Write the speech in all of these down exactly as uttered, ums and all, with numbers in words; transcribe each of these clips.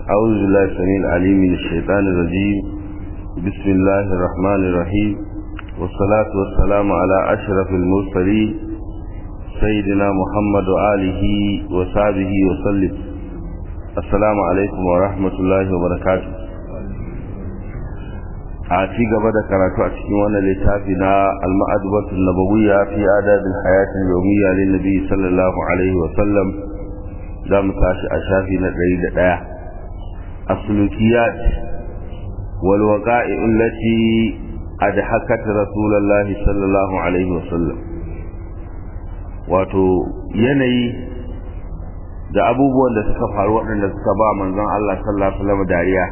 أعوذ بالله السميع العليم من الشيطان الرجيم. بسم الله الرحمن الرحيم، والصلاة والسلام على أشرف المرسلين سيدنا محمد وآله وصحبه وسلم. السلام عليكم ورحمة الله وبركاته. أعطي قبل كراتو أتكيوانا لتافنا المأدبة النبوية في آداب الحياة اليومية للنبي صلى الله عليه وسلم. دام تاشي أشافي ندري لدايا السلوكيات والوقائع التي أضحكت رسول الله صلى الله عليه وسلم. wato yanayi da abubuwan da suka faru waɗanda suka ba manzon Allah sallallahu alaihi wasallam dariya.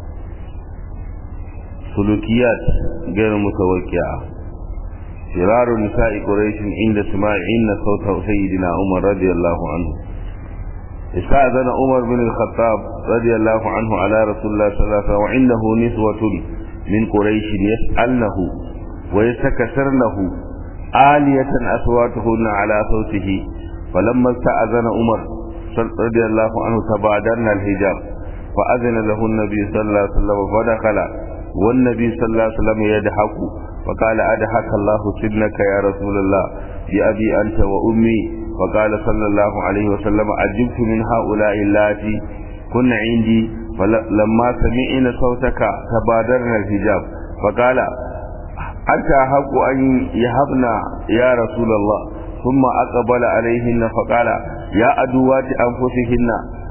sulukiyat gairu mutawakkiya. shiraru nisa'i quraish inda sama'in sauta sayyidina Umar radiyallahu anhu. استأذن عمر بن الخطاب رضي الله عنه على رسول الله صلى الله عليه وسلم وعنده نسوة من قريش يسألنه ويتكسرنه عالية أصواتهن على صوته، فلما استأذن عمر رضي الله عنه تبادرنا الحجاب فأذن له النبي صلى الله عليه وسلم فدخل والنبي صلى الله عليه وسلم يضحك فقال أضحك الله سنك يا رسول الله بأبي أنت وأمي. فقال صلى الله عليه وسلم عجبت من هؤلاء اللاتي كن عندي فلما سمعنا صوتك تبادرنا الحجاب فقال أنت أحق أن يهبنا يا رسول الله. ثم أقبل عليهن فقال يا أدوات أنفسهن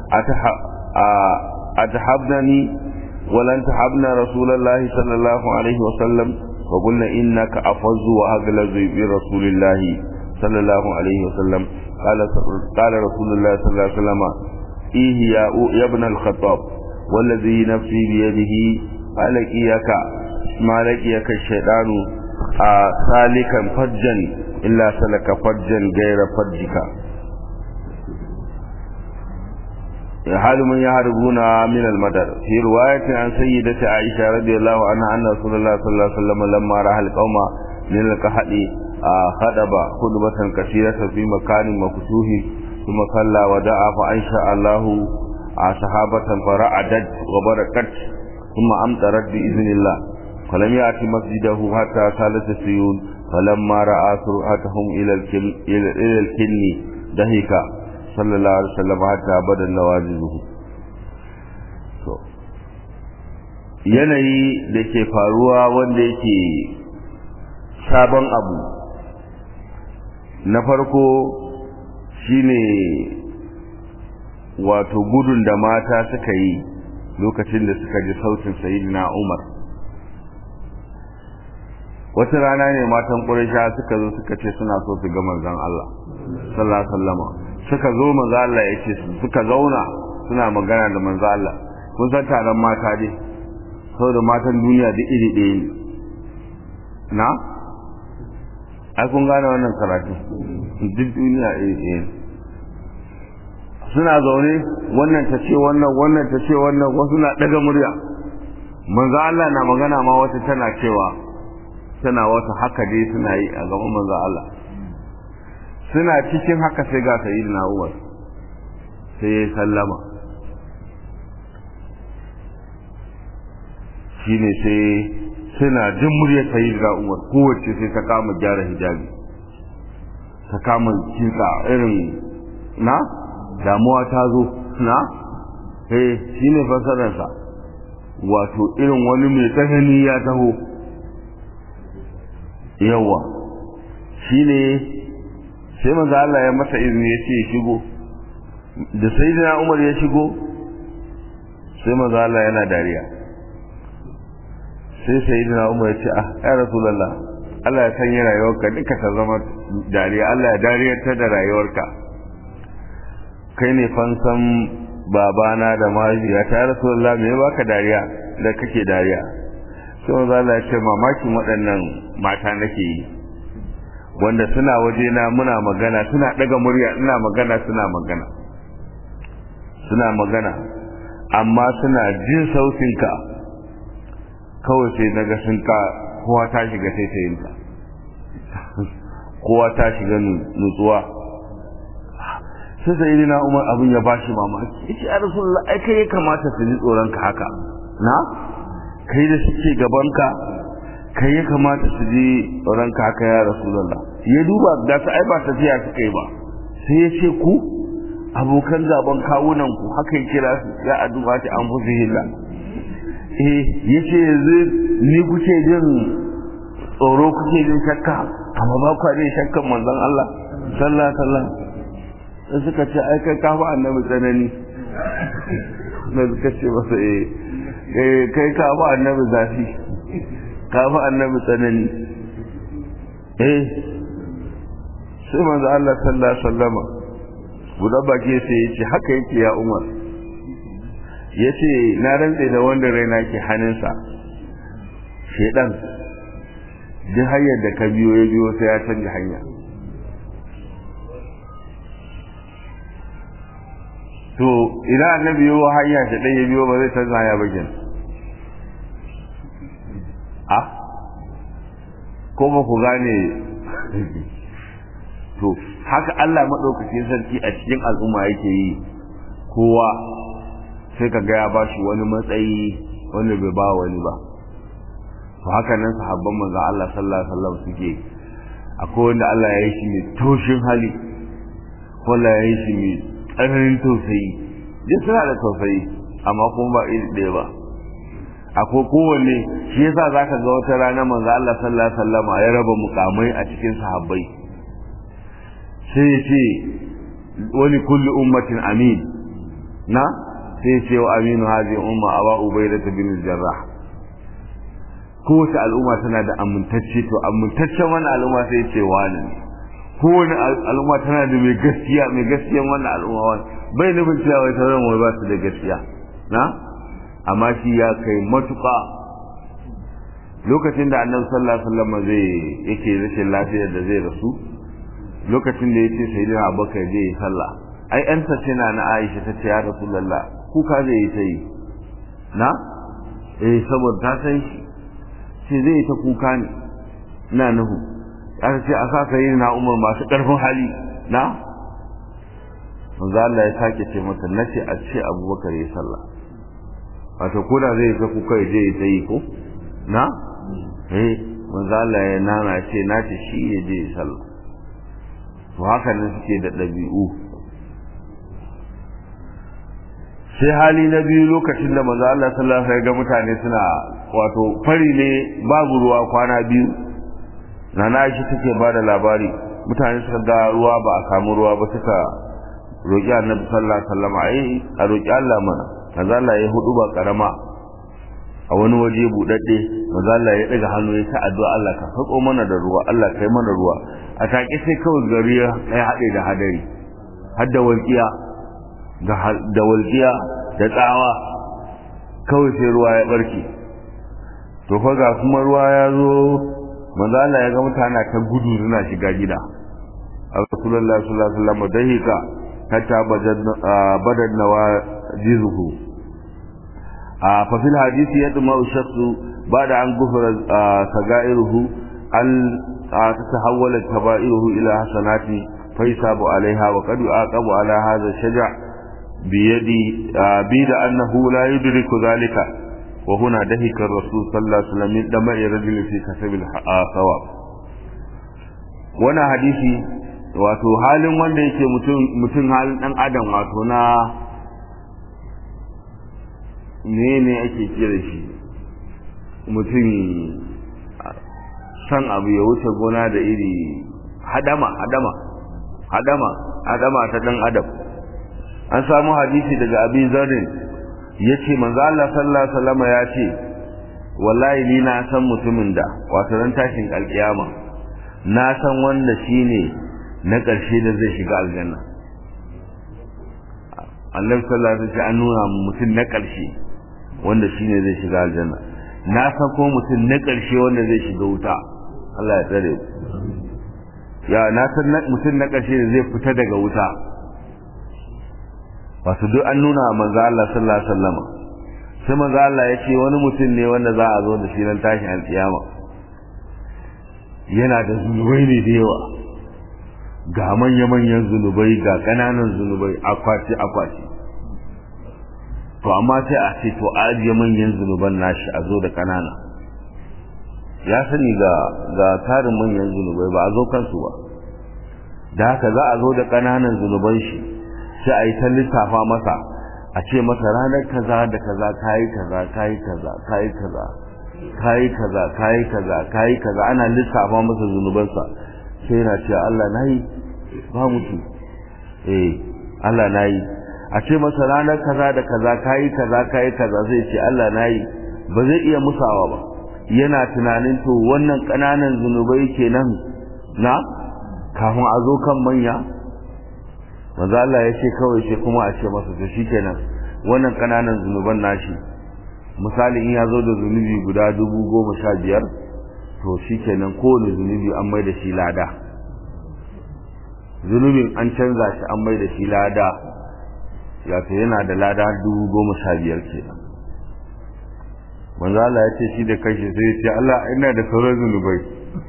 أتحبنني ولن تحبنا رسول الله صلى الله عليه وسلم. وقلنا إنك أفز وأغلظ برسول الله صلى الله عليه وسلم. قال قال رسول الله صلى الله عليه وسلم إيه يا, يا ابن الخطاب والذي نفسي بيده قال إياك ما لقيك الشيطان سالكا فجا إلا سلك فجا غير فجك. حال من يهربون من المدر. في رواية عن سيدة عائشة رضي الله عنها أن رسول الله صلى الله عليه وسلم لما رأى القوم من الكحل خطب خطبة كثيرة في مكان مفتوح ثم صلى ودعا فأنشأ الله صحابة فرعدت وبركت ثم أمطرت بإذن الله، فلم يأتي مسجده حتى سالت السيول. فلما رأى سرعتهم إلى الكن إلى الكن دهك صلى الله عليه وسلم حتى بدا نواجذه. yanayi da ke faruwa wanda yake sabon abu na farko shine wato gudun da mata suka yi lokacin da suka ji sautin sayyidina Umar. wata rana ne matan Quraysha suka zo suka ce suna so su ga manzon Allah sallallahu alaihi wasallam. suka zo manzon Allah yace suka zauna suna magana da manzon Allah. kun san taron mata dai saboda matan duniya da iri ɗaya ne na ai kun gane wannan karatu duk duniya eh suna zaune wannan ta ce wannan wannan ta ce wannan wasu na daga murya. manzo Allah na magana ma wata tana cewa tana wata haka dai suna yi a gaban manzo Allah. suna cikin haka sai ga sayyidina Umar sai ya sallama. shine sai suna jin muryar sayyidina Umar kowace sai ta kama gyara hijabi ta kama kinsa irin na damuwa ta zo na eh shine fasarar sa wato irin wani mai tsanani ya taho yawa shine sai manzo Allah ya masa izini ya ce shigo. da sayyidina Umar ya shigo sai manzo Allah yana dariya. sai sayyidina Umar ya ce ah ya rasulullah Allah ya sanya rayuwarka duka ta zama dariya. Allah ya dariyar ta da rayuwarka. kai ne fansan babana da mahaifiya ta rasulullah me baka dariya da kake dariya. sai manzo Allah ya ce mamakin waɗannan mata nake yi wanda suna waje na muna magana suna daga murya ina magana suna magana suna magana amma suna jin sautinka kawai sai naga sun ka kowa ta shiga sai ta yinta kowa ta shiga nutsuwa. sai sayyidina Umar abin ya bashi mamaki yace ya Rasulullah ai kai ya kamata su ji tsoron ka haka na kai da suke gaban ka kai ya kamata su ji tsoron ka haka ya Rasulullah ya duba da ta ai ba tafiya suka yi ba sai ya ce ku abokan zaben kawunan ku haka ya kira su ya addu'a ta an fuzihilla eh yace yanzu ni kuke jin tsoro kuke jin shakka amma ba ku jin shakkan manzon Allah sallallahu alaihi wasallam sai suka ce ai kai ka fa annabi tsanani na suka ce masa eh kai ka fa annabi zafi ka fa annabi tsanani eh sai manzo Allah sallallahu alaihi wasallam guda baki sai yace haka yake ya Umar yace na rantsa da wanda raina ke hannunsa shedan duk hanyar da ka biyo ya biyo sai ya canja hanya to idan annabi yawo hanya da dai ya biyo ba zai canza hanya ba kin ah ko ba ku gane to haka Allah madaukakin sarki a cikin al'umma yake yi kowa sai kaga ya bashi wani matsayi wanda bai ba wani ba to haka nan sahabban manzon Allah sallallahu alaihi wasallam suke akwai wanda Allah ya yi shi mai toshin hali ko Allah ya yi shi mai tsananin tausayi duk suna da tausayi amma kuma ba iri ɗaya ba akwai kowanne shi yasa zaka ga wata rana manzon Allah sallallahu alaihi wasallam ya raba mukamai a cikin sahabbai sai ya ce wani kulli ummatin amin na sai ya ce wa aminu hadhihi umma aba ubaidah bin al-jarrah kowace al'umma tana da amintacce to amintaccen wannan al'umma sai ce wani kowace al'umma tana da mai gaskiya mai gaskiyan wannan al'umma wani bai nufin cewa wai sauran wai ba su da gaskiya na amma shi ya kai matuƙa lokacin da annabi sallallahu alaihi wasallam zai yake rashin lafiyar da zai rasu lokacin da yace sayyidina Abubakar zai yi sallah ai an ta ce na Aisha ta ce ya Rasulullah kuka zai yi sai na eh saboda ta san shi ce zai ta kuka ne na nuhu aka ce a sa sai na Umar masu karfin hali na manzo Allah ya sake ce mata nace a ce Abubakar ya sallah wato ko da zai ta kuka ya je ta yi ko na eh manzo Allah ya nana ce nace shi ya je sallah to haka ne suke da dabi'u sai hali na biyu lokacin da manzo Allah sallallahu alaihi wasallam ga mutane suna wato fari ne babu ruwa kwana biyu nana Aisha take bada labari mutane suka ga ruwa ba a samu ruwa ba suka roki Annabi sallallahu alaihi wasallam ai a roki Allah mana manzo Allah ya hudu ba karama a wani waje budadde manzo Allah ya daga hannu ya ta addu'a Allah ka sako mana da ruwa Allah kai mana ruwa a take sai kawai gari ya hade da hadari hadda walqiya da walqiya da tsawa kawai sai ruwa ya barke to fa ga kuma ruwa ya zo manzo Allah ya ga mutane ta gudu suna shiga gida Rasulullah sallallahu alaihi wasallam dahika hatta badan nawajizuhu fa fil hadisi yadma shakhsu ba'da an gufara sagairuhu an tatahawwala kabairuhu ila hasanati fa yasabu alaiha wa qad aqabu ala hadha shaja' بيدي بيد أنه لا يدرك ذلك وهنا دهك الرسول صلى الله عليه وسلم دمع رجل في كسب الثواب وانا حديثي wato halin wanda yake mutum mutum halin dan adam wato na ne ne ake kira shi mutum san abu ya wuce gona da iri hadama hadama hadama hadama ta dan adam an samu hadisi daga Abi Zarin yace manzo Allah sallallahu alaihi wasallam yace wallahi ni na san mutumin da wato ran tashin alkiyama na san wanda shine na karshe da zai shiga aljanna Allah sallallahu alaihi wasallam an nuna mutum na karshe wanda shine zai shiga aljanna na san ko mutum na karshe wanda zai shiga wuta Allah ya tsare ya na san mutum na karshe da zai fita daga wuta wato duk an nuna manzo Allah sallallahu alaihi wasallam sai manzo Allah ya ce wani mutum ne wanda za a zo da shi nan tashin alkiyama yana da zunubai ne da yawa ga manya-manyan zunubai ga ƙananan zunubai akwati akwati to amma sai a ce to ajiye manyan zunuban nashi a zo da ƙanana ya sani ga ga tarin manyan zunubai ba a zo kansu ba da haka za a zo da ƙananan zunuban shi sai a yi ta lissafa masa a ce masa ranar kaza da kaza kayi kaza kayi kaza kayi kaza kayi kaza kayi kaza kayi kaza ana lissafa masa zunubansa sai yana cewa Allah nayi ba mutu eh Allah nayi a ce masa ranar kaza da kaza kayi kaza kayi kaza zai ce Allah nayi ba zai iya musawa ba yana tunanin to wannan kananan zunubai kenan na kafin a zo kan manya manzo Allah ya ce kawai sai kuma a ce masa to shikenan wannan kananan zunuban nashi misali in ya zo da zunubi guda dubu goma sha biyar to shikenan kowane zunubi an mai da shi lada zunubin an canza shi an mai da shi lada ya to yana da lada dubu goma sha biyar kenan manzo Allah ya ce shi da kashi sai ya ce Allah ina da sauran zunubai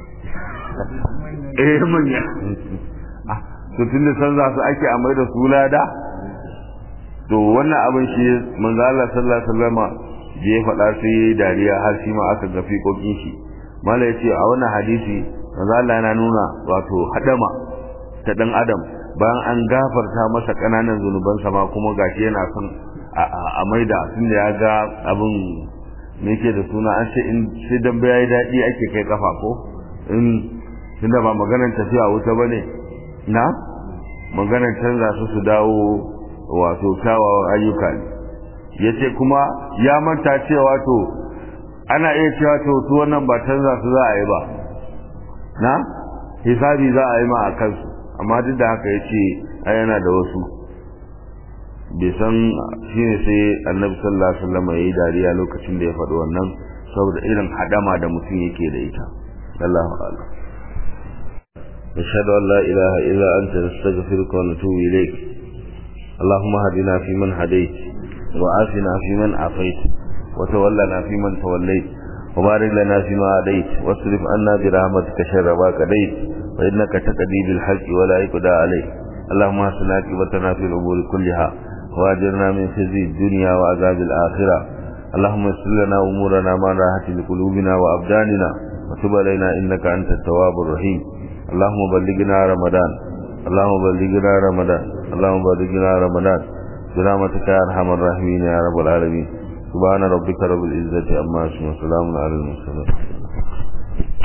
eh manya to tunda san za su ake amai da su lada to wannan abin shi manzo Allah sallallahu alaihi wasallam je faɗa sai dariya har shi ma aka ga fiƙoƙin shi mala yace a wannan hadisi manzo Allah yana nuna wato hadama ta dan adam bayan an gafarta masa kananan zunubansa ma kuma gashi yana son a maida tunda ya ga abin me yake da suna an ce in sai dan bai daɗi ake kai kafa ko in tunda ba maganar tafiya wuta bane na maganar canza su su dawo wato kyawawan ayyuka ne yace kuma ya manta cewa to ana iya cewa to su wannan ba canza su za a yi ba na hisabi za a yi ma a kansu amma duk da haka yace ai yana da wasu bai san shine sai annabi sallallahu alaihi wasallam yayi dariya lokacin da ya faɗi wannan saboda irin hadama da mutum yake da ita Allahu a'lam نشهد أن لا إله إلا أنت نستغفرك ونتوب إليك اللهم هدنا فيمن هديت وعافنا فيمن عافيت وتولنا فيمن توليت وبارك لنا فيما هديت واصرف عنا برحمتك شر ما قضيت فإنك تقضي بالحق ولا يقضى عليك اللهم احسن عاقبتنا في الأمور كلها وأجرنا من خزي الدنيا وعذاب الآخرة اللهم يسر لنا أمورنا ما راحت لقلوبنا وأبداننا وتب علينا إنك أنت التواب الرحيم اللهم بلغنا رمضان اللهم بلغنا رمضان اللهم بلغنا رمضان برحمتك يا ارحم الراحمين يا رب العالمين سبحان ربك رب العزة عما يصفون وسلام على المرسلين